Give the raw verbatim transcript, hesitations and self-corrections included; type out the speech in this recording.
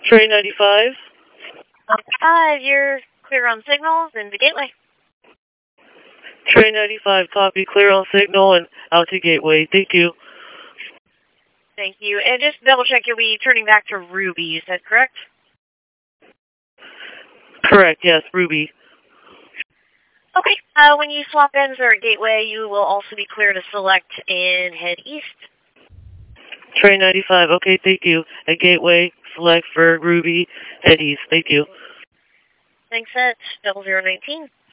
Train ninety-five. Five, you're clear on signals in the gateway. Train ninety-five, copy, clear on signal and out to gateway. Thank you. Thank you. And just double check, you'll be turning back to Ruby, is that correct? Correct, yes, Ruby. Okay, uh, when you swap ends or at gateway, you will also be clear to select and head east. Train ninety-five, okay, thank you. At gateway, select for Ruby, head east. Thank you. Thanks, at double zero nineteen.